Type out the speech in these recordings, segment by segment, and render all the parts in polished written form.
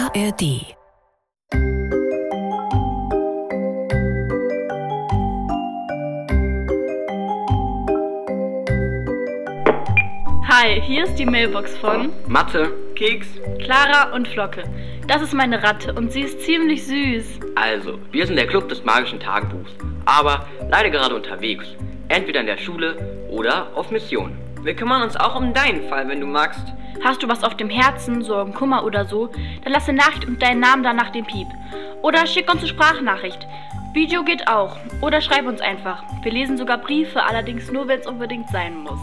ARD. Hi, hier ist die Mailbox von Mathe, Keks, Clara und Flocke. Das ist meine Ratte und sie ist ziemlich süß. Also, wir sind der Club des magischen Tagebuchs, aber leider gerade unterwegs. Entweder in der Schule oder auf Mission. Wir kümmern uns auch um deinen Fall, wenn du magst. Hast du was auf dem Herzen, Sorgen, Kummer oder so, dann lass eine Nachricht und deinen Namen dann nach dem Piep. Oder schick uns eine Sprachnachricht. Video geht auch. Oder schreib uns einfach. Wir lesen sogar Briefe, allerdings nur, wenn es unbedingt sein muss.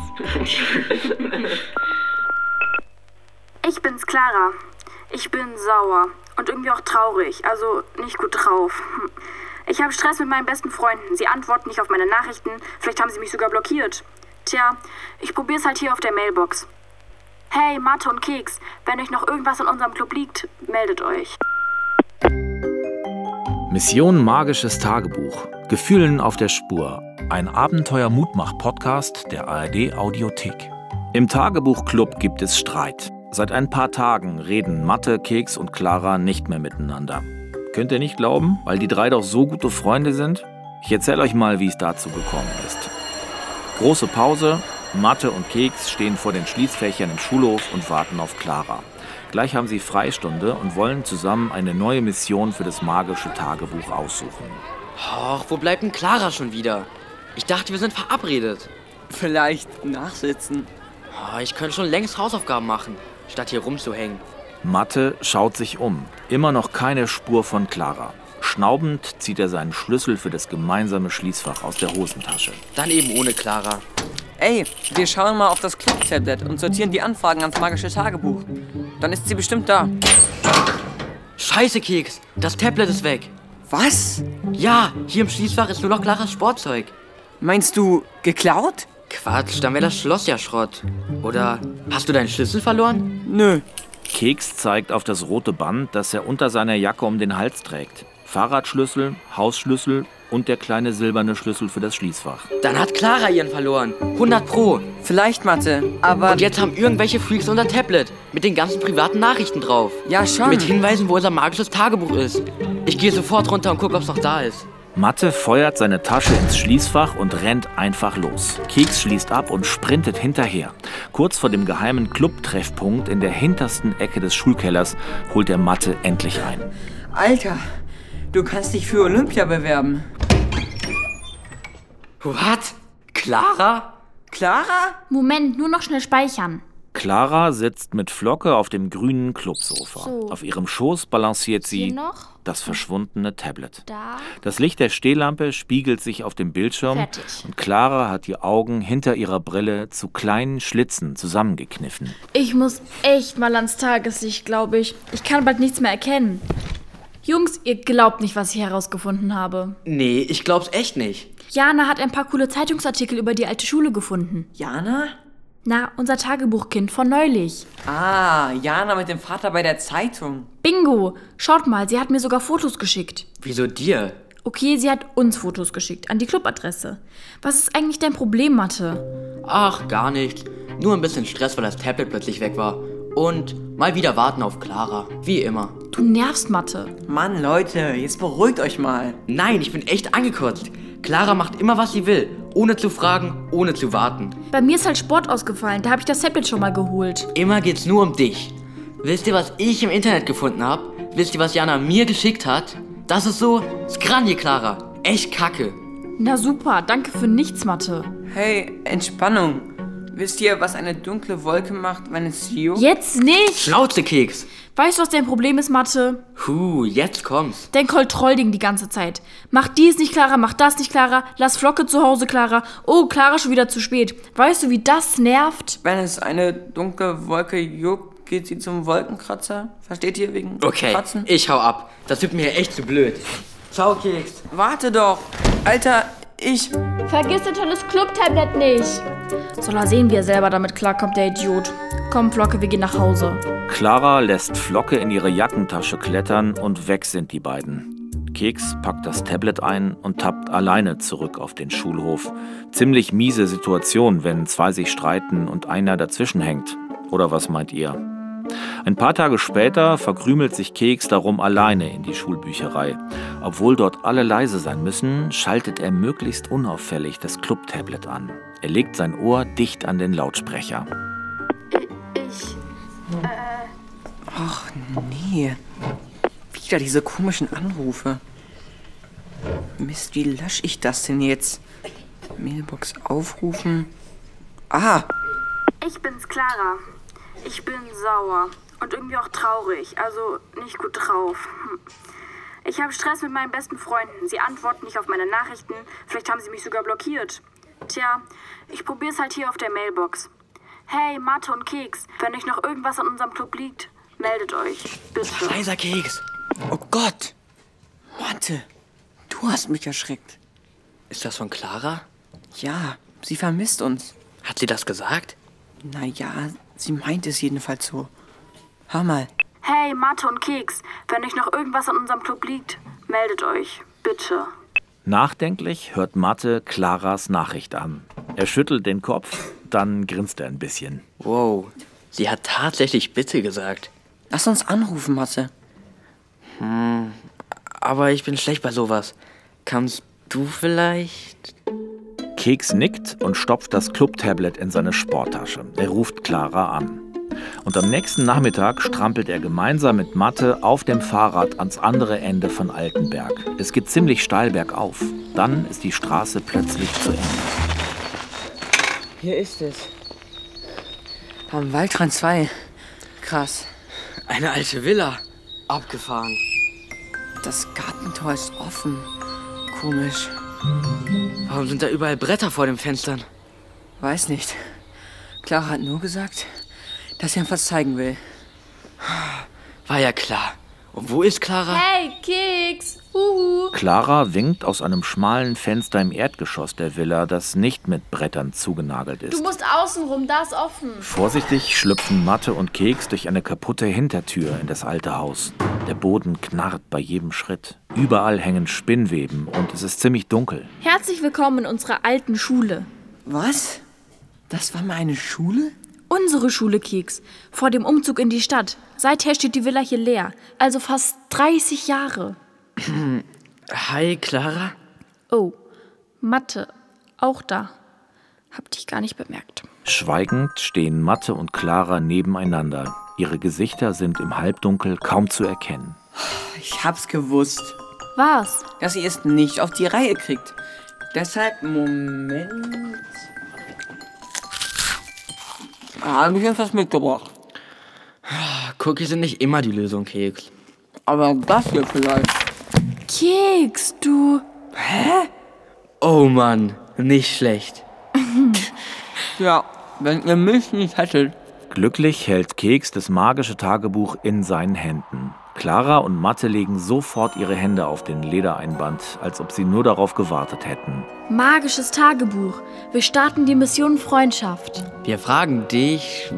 Ich bin's, Clara. Ich bin sauer und irgendwie auch traurig, also nicht gut drauf. Ich habe Stress mit meinen besten Freunden. Sie antworten nicht auf meine Nachrichten. Vielleicht haben sie mich sogar blockiert. Tja, ich probier's halt hier auf der Mailbox. Hey, Mathe und Keks, wenn euch noch irgendwas in unserem Club liegt, meldet euch. Mission Magisches Tagebuch. Gefühlen auf der Spur. Ein Abenteuer-Mutmach-Podcast der ARD-Audiothek. Im Tagebuchclub gibt es Streit. Seit ein paar Tagen reden Mathe, Keks und Clara nicht mehr miteinander. Könnt ihr nicht glauben, weil die drei doch so gute Freunde sind? Ich erzähle euch mal, wie es dazu gekommen ist. Große Pause. Mathe und Keks stehen vor den Schließfächern im Schulhof und warten auf Clara. Gleich haben sie Freistunde und wollen zusammen eine neue Mission für das magische Tagebuch aussuchen. Och, wo bleibt denn Clara schon wieder? Ich dachte, wir sind verabredet. Vielleicht nachsitzen. Oh, ich könnte schon längst Hausaufgaben machen, statt hier rumzuhängen. Mathe schaut sich um. Immer noch keine Spur von Clara. Schnaubend zieht er seinen Schlüssel für das gemeinsame Schließfach aus der Hosentasche. Dann eben ohne Clara. Ey, wir schauen mal auf das Club-Tablet und sortieren die Anfragen ans magische Tagebuch. Dann ist sie bestimmt da. Scheiße, Keks, das Tablet ist weg. Was? Ja, hier im Schließfach ist nur noch Claras Sportzeug. Meinst du geklaut? Quatsch, dann wäre das Schloss ja Schrott. Oder hast du deinen Schlüssel verloren? Nö. Keks zeigt auf das rote Band, das er unter seiner Jacke um den Hals trägt. Fahrradschlüssel, Hausschlüssel und der kleine silberne Schlüssel für das Schließfach. Dann hat Clara ihren verloren. 100 Pro. Vielleicht, Mathe, aber... Und jetzt haben irgendwelche Freaks unser Tablet mit den ganzen privaten Nachrichten drauf. Ja, schon. Mit Hinweisen, wo unser magisches Tagebuch ist. Ich gehe sofort runter und gucke, ob es noch da ist. Mathe feuert seine Tasche ins Schließfach und rennt einfach los. Keks schließt ab und sprintet hinterher. Kurz vor dem geheimen Club-Treffpunkt in der hintersten Ecke des Schulkellers holt er Mathe endlich ein. Alter, du kannst dich für Olympia bewerben. What? Clara? Clara? Moment, nur noch schnell speichern. Clara sitzt mit Flocke auf dem grünen Clubsofa. So. Auf ihrem Schoß balanciert sie Hier noch? das verschwundene Tablet. Da. Das Licht der Stehlampe spiegelt sich auf dem Bildschirm Fertig. und Clara hat die Augen hinter ihrer Brille zu kleinen Schlitzen zusammengekniffen. Ich muss echt mal ans Tageslicht, glaube ich. Ich kann bald nichts mehr erkennen. Jungs, ihr glaubt nicht, was ich herausgefunden habe. Nee, ich glaub's echt nicht. Jana hat ein paar coole Zeitungsartikel über die alte Schule gefunden. Jana? Na, unser Tagebuchkind von neulich. Ah, Jana mit dem Vater bei der Zeitung. Bingo! Schaut mal, sie hat mir sogar Fotos geschickt. Wieso dir? Okay, sie hat uns Fotos geschickt, an die Clubadresse. Was ist eigentlich dein Problem, Mathe? Ach, gar nichts. Nur ein bisschen Stress, weil das Tablet plötzlich weg war. Und mal wieder warten auf Clara. Wie immer. Du nervst, Mathe. Mann, Leute, jetzt beruhigt euch mal. Nein, ich bin echt angekotzt. Clara macht immer, was sie will. Ohne zu fragen, ohne zu warten. Bei mir ist halt Sport ausgefallen, da habe ich das Tablet schon mal geholt. Immer geht's nur um dich. Wisst ihr, was ich im Internet gefunden habe? Wisst ihr, was Jana mir geschickt hat? Das ist so Skranje, Clara. Echt kacke. Na super, danke für nichts, Mathe. Hey, Entspannung. Wisst ihr, was eine dunkle Wolke macht, wenn es juckt? Jetzt nicht! Schnauzekeks. Weißt du, was dein Problem ist, Mathe? Jetzt kommt's. Dein Kontrollding die ganze Zeit. Mach dies nicht, Clara, mach das nicht, Clara. Lass Flocke zu Hause, Clara. Oh, Clara, schon wieder zu spät. Weißt du, wie das nervt? Wenn es eine dunkle Wolke juckt, geht sie zum Wolkenkratzer. Versteht ihr, wegen Okay, Kratzen? ich hau ab. Das wird mir echt zu blöd. Ciao, Keks. Warte doch. Alter, Vergiss dein tolles Club-Tablet nicht. Soll er sehen, wie er selber damit klarkommt, der Idiot. Komm, Flocke, wir gehen nach Hause. Clara lässt Flocke in ihre Jackentasche klettern und weg sind die beiden. Keks packt das Tablet ein und tappt alleine zurück auf den Schulhof. Ziemlich miese Situation, wenn zwei sich streiten und einer dazwischen hängt. Oder was meint ihr? Ein paar Tage später verkrümelt sich Keks darum alleine in die Schulbücherei. Obwohl dort alle leise sein müssen, schaltet er möglichst unauffällig das Club-Tablet an. Er legt sein Ohr dicht an den Lautsprecher. Ach nee. Wieder diese komischen Anrufe. Mist, wie lösche ich das denn jetzt? Mailbox aufrufen. Ah! Ich bin's, Clara. Ich bin sauer und irgendwie auch traurig, also nicht gut drauf. Ich habe Stress mit meinen besten Freunden. Sie antworten nicht auf meine Nachrichten. Vielleicht haben sie mich sogar blockiert. Tja, ich probier's halt hier auf der Mailbox. Hey, Mathe und Keks, wenn euch noch irgendwas an unserem Club liegt, meldet euch, bitte. Leiser Keks. Oh Gott! Mathe, du hast mich erschreckt. Ist das von Clara? Ja, sie vermisst uns. Hat sie das gesagt? Naja, sie meint es jedenfalls so. Hör mal. Hey, Mathe und Keks, wenn euch noch irgendwas an unserem Club liegt, meldet euch, bitte. Nachdenklich hört Mathe Claras Nachricht an. Er schüttelt den Kopf, dann grinst er ein bisschen. Wow, sie hat tatsächlich bitte gesagt. Lass uns anrufen, Mathe. Aber ich bin schlecht bei sowas. Kannst du vielleicht? Keks nickt und stopft das Club-Tablet in seine Sporttasche. Er ruft Clara an. Und am nächsten Nachmittag strampelt er gemeinsam mit Mathe auf dem Fahrrad ans andere Ende von Altenberg. Es geht ziemlich steil bergauf. Dann ist die Straße plötzlich zu Ende. Hier ist es. Am Waldrand 2. Krass. Eine alte Villa. Abgefahren. Das Gartentor ist offen. Komisch. Warum sind da überall Bretter vor den Fenstern? Weiß nicht. Clara hat nur gesagt, dass sie ihm was zeigen will. War ja klar. Und wo ist Clara? Hey, Keks! Huhu! Clara winkt aus einem schmalen Fenster im Erdgeschoss der Villa, das nicht mit Brettern zugenagelt ist. Du musst außen rum, da ist offen. Vorsichtig schlüpfen Mathe und Keks durch eine kaputte Hintertür in das alte Haus. Der Boden knarrt bei jedem Schritt. Überall hängen Spinnweben und es ist ziemlich dunkel. Herzlich willkommen in unserer alten Schule. Was? Das war mal eine Schule? Unsere Schule, Keks. Vor dem Umzug in die Stadt. Seither steht die Villa hier leer. Also fast 30 Jahre. Hi, Clara. Oh, Mathe. Auch da. Hab dich gar nicht bemerkt. Schweigend stehen Mathe und Clara nebeneinander. Ihre Gesichter sind im Halbdunkel kaum zu erkennen. Ich hab's gewusst, Was? dass sie es nicht auf die Reihe kriegt. Deshalb, Moment. Habe ich jetzt was mitgebracht. Cookies sind nicht immer die Lösung, Keks. Aber das hier vielleicht. Keks, du. Oh Mann, nicht schlecht. Ja, wenn ihr mich nicht hättet. Glücklich hält Keks das magische Tagebuch in seinen Händen. Clara und Mathe legen sofort ihre Hände auf den Ledereinband, als ob sie nur darauf gewartet hätten. Magisches Tagebuch. Wir starten die Mission Freundschaft. Wir fragen dich,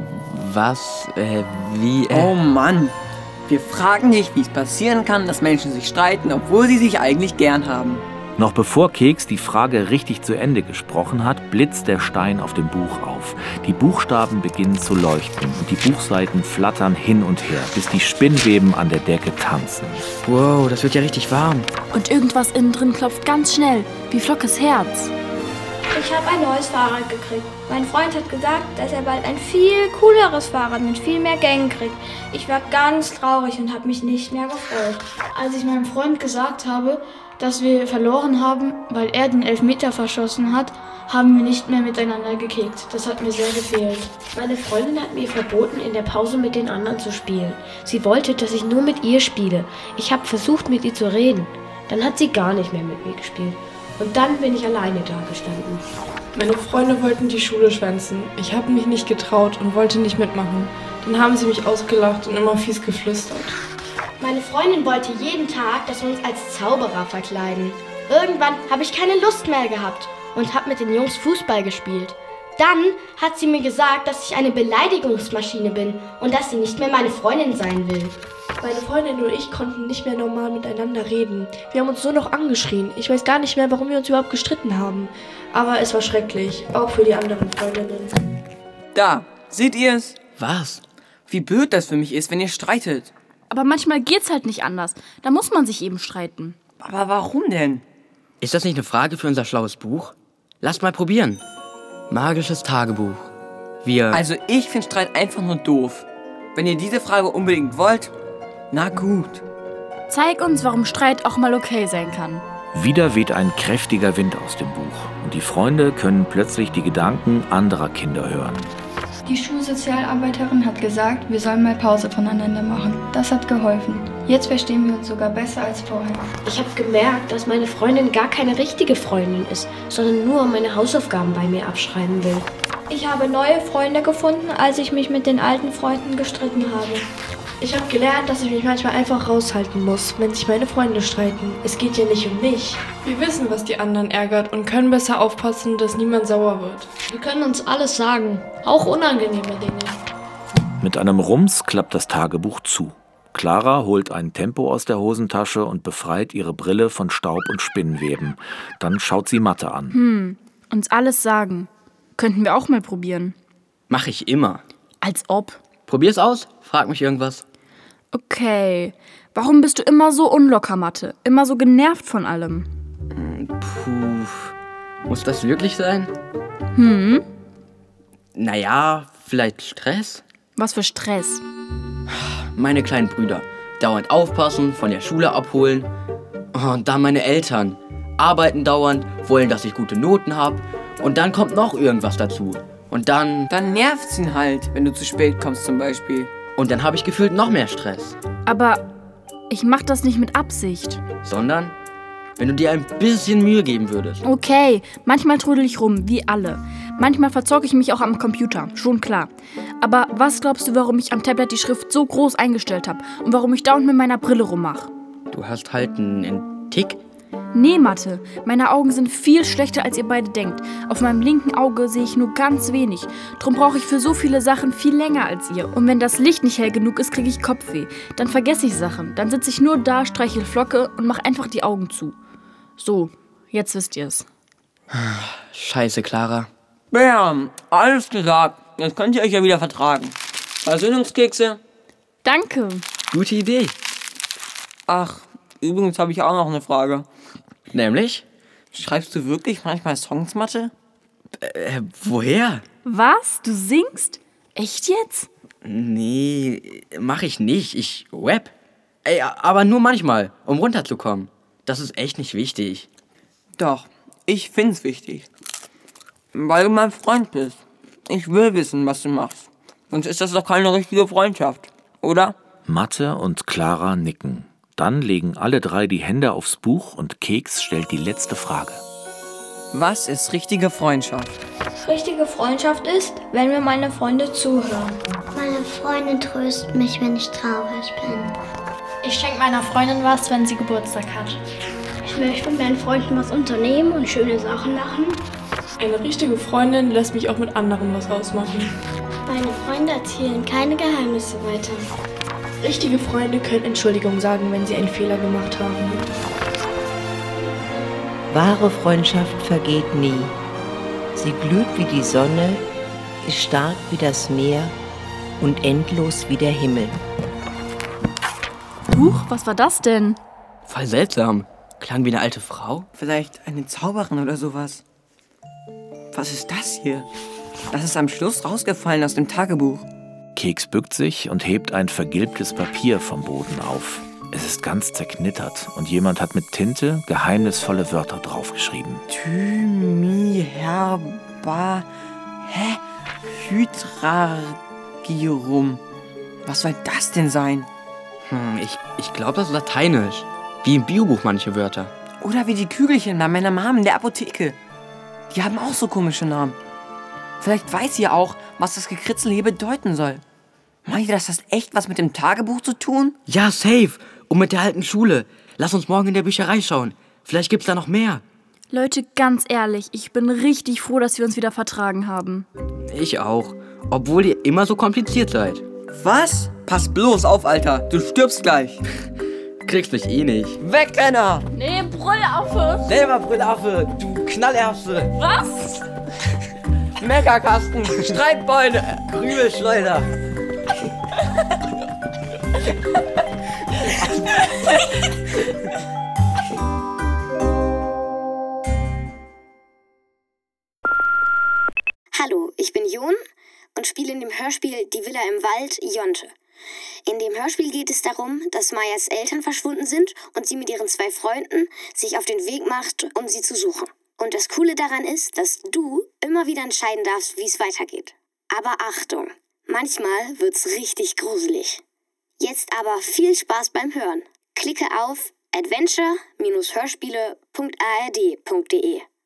wie... Oh Mann. Wir fragen dich, wie es passieren kann, dass Menschen sich streiten, obwohl sie sich eigentlich gern haben. Noch bevor Keks die Frage richtig zu Ende gesprochen hat, blitzt der Stein auf dem Buch auf. Die Buchstaben beginnen zu leuchten und die Buchseiten flattern hin und her, bis die Spinnweben an der Decke tanzen. Wow, das wird ja richtig warm. Und irgendwas innen drin klopft ganz schnell, wie Flockes Herz. Ich habe ein neues Fahrrad gekriegt. Mein Freund hat gesagt, dass er bald ein viel cooleres Fahrrad mit viel mehr Gängen kriegt. Ich war ganz traurig und habe mich nicht mehr gefreut. Als ich meinem Freund gesagt habe, dass wir verloren haben, weil er den Elfmeter verschossen hat, haben wir nicht mehr miteinander gekickt. Das hat mir sehr gefehlt. Meine Freundin hat mir verboten, in der Pause mit den anderen zu spielen. Sie wollte, dass ich nur mit ihr spiele. Ich habe versucht, mit ihr zu reden. Dann hat sie gar nicht mehr mit mir gespielt. Und dann bin ich alleine dagestanden. Meine Freunde wollten die Schule schwänzen. Ich habe mich nicht getraut und wollte nicht mitmachen. Dann haben sie mich ausgelacht und immer fies geflüstert. Meine Freundin wollte jeden Tag, dass wir uns als Zauberer verkleiden. Irgendwann habe ich keine Lust mehr gehabt und habe mit den Jungs Fußball gespielt. Dann hat sie mir gesagt, dass ich eine Beleidigungsmaschine bin und dass sie nicht mehr meine Freundin sein will. Meine Freundin und ich konnten nicht mehr normal miteinander reden. Wir haben uns nur noch angeschrien. Ich weiß gar nicht mehr, warum wir uns überhaupt gestritten haben. Aber es war schrecklich, auch für die anderen Freundinnen. Da, seht ihr's? Was? wie blöd das für mich ist, wenn ihr streitet. Aber manchmal geht's halt nicht anders. Da muss man sich eben streiten. Aber warum denn? Ist das nicht eine Frage für unser schlaues Buch? Lasst mal probieren. Magisches Tagebuch. Also ich finde Streit einfach nur doof. Wenn ihr diese Frage unbedingt wollt, na gut. Zeig uns, warum Streit auch mal okay sein kann. Wieder weht ein kräftiger Wind aus dem Buch und die Freunde können plötzlich die Gedanken anderer Kinder hören. Die Schulsozialarbeiterin hat gesagt, wir sollen mal Pause voneinander machen. Das hat geholfen. Jetzt verstehen wir uns sogar besser als vorher. Ich habe gemerkt, dass meine Freundin gar keine richtige Freundin ist, sondern nur meine Hausaufgaben bei mir abschreiben will. Ich habe neue Freunde gefunden, als ich mich mit den alten Freunden gestritten habe. Ich habe gelernt, dass ich mich manchmal einfach raushalten muss, wenn sich meine Freunde streiten. Es geht ja nicht um mich. Wir wissen, was die anderen ärgert und können besser aufpassen, dass niemand sauer wird. Wir können uns alles sagen, auch unangenehme Dinge. Mit einem Rums klappt das Tagebuch zu. Clara holt ein Tempo aus der Hosentasche und befreit ihre Brille von Staub und Spinnenweben. Dann schaut sie Mathe an. Uns alles sagen. Könnten wir auch mal probieren. Mach ich immer. Als ob. Probier's aus, frag mich irgendwas. Okay. Warum bist du immer so unlocker, Mathe? Immer so genervt von allem? Muss das wirklich sein? Naja, vielleicht Stress? Was für Stress? Meine kleinen Brüder. Dauernd aufpassen, von der Schule abholen. Und dann meine Eltern. Arbeiten dauernd, wollen, dass ich gute Noten habe. Und dann kommt noch irgendwas dazu. Und dann nervt's ihn halt, wenn du zu spät kommst zum Beispiel. Und dann habe ich gefühlt noch mehr Stress. Aber ich mach das nicht mit Absicht. Sondern, wenn du dir ein bisschen Mühe geben würdest. Okay, manchmal trödel ich rum, wie alle. Manchmal verzocke ich mich auch am Computer, schon klar. Aber was glaubst du, warum ich am Tablet die Schrift so groß eingestellt habe? Und warum ich dauernd mit meiner Brille rummache? Du hast halt einen Tick. Nee, Mathe. Meine Augen sind viel schlechter, als ihr beide denkt. Auf meinem linken Auge sehe ich nur ganz wenig. Drum brauche ich für so viele Sachen viel länger als ihr. Und wenn das Licht nicht hell genug ist, kriege ich Kopfweh. Dann vergesse ich Sachen. Dann sitze ich nur da, streichel Flocke und mache einfach die Augen zu. So, jetzt wisst ihr's. Scheiße, Clara. Bam, alles gesagt. Jetzt könnt ihr euch ja wieder vertragen. Versöhnungskekse? Danke. Gute Idee. Ach, übrigens habe ich auch noch eine Frage. Nämlich? Schreibst du wirklich manchmal Songs, Mathe? Woher? Was? Du singst? Echt jetzt? Nee, mach ich nicht. Ich rap. Aber nur manchmal, um runterzukommen. Das ist echt nicht wichtig. Doch, ich find's wichtig. Weil du mein Freund bist. Ich will wissen, was du machst. Sonst ist das doch keine richtige Freundschaft, oder? Mathe und Clara nicken. Dann legen alle drei die Hände aufs Buch und Keks stellt die letzte Frage. Was ist richtige Freundschaft? Richtige Freundschaft ist, wenn mir meine Freunde zuhören. Meine Freundin tröstet mich, wenn ich traurig bin. Ich schenke meiner Freundin was, wenn sie Geburtstag hat. Ich möchte mit meinen Freunden was unternehmen und schöne Sachen machen. Eine richtige Freundin lässt mich auch mit anderen was ausmachen. Meine Freunde erzählen keine Geheimnisse weiter. Richtige Freunde können Entschuldigung sagen, wenn sie einen Fehler gemacht haben. Wahre Freundschaft vergeht nie. Sie glüht wie die Sonne, ist stark wie das Meer und endlos wie der Himmel. Huch, was war das denn? Voll seltsam. Klang wie eine alte Frau. Vielleicht eine Zauberin oder sowas. Was ist das hier? Das ist am Schluss rausgefallen aus dem Tagebuch. Keks bückt sich und hebt ein vergilbtes Papier vom Boden auf. Es ist ganz zerknittert und jemand hat mit Tinte geheimnisvolle Wörter draufgeschrieben. Thymiherba... Hydrargyrum. Was soll das denn sein? Ich glaube, das ist Lateinisch. Wie im Biobuch manche Wörter. Oder wie die Kügelchen bei meiner Mom in der Apotheke. Die haben auch so komische Namen. Vielleicht weiß ihr auch, was das Gekritzel hier bedeuten soll. Meint ihr, das hat echt was mit dem Tagebuch zu tun? Ja, safe. Und mit der alten Schule. Lass uns morgen in der Bücherei schauen. Vielleicht gibt's da noch mehr. Leute, ganz ehrlich, ich bin richtig froh, dass wir uns wieder vertragen haben. Ich auch. Obwohl ihr immer so kompliziert seid. Was? Pass bloß auf, Alter. Du stirbst gleich. Kriegst mich eh nicht. Wegrenner! Nee, Brüllaffe. Selber Brüllaffe, du Knallerbse. Was? Meckerkasten, Streitbeine, Krümelschleuder. Hallo, ich bin Jon und spiele in dem Hörspiel Die Villa im Wald Jonte. In dem Hörspiel geht es darum, dass Mayas Eltern verschwunden sind und sie mit ihren 2 Freunden sich auf den Weg macht, um sie zu suchen. Und das Coole daran ist, dass du immer wieder entscheiden darfst, wie es weitergeht. Aber Achtung, manchmal wird's richtig gruselig. Jetzt aber viel Spaß beim Hören. Klicke auf adventure-hörspiele.ard.de.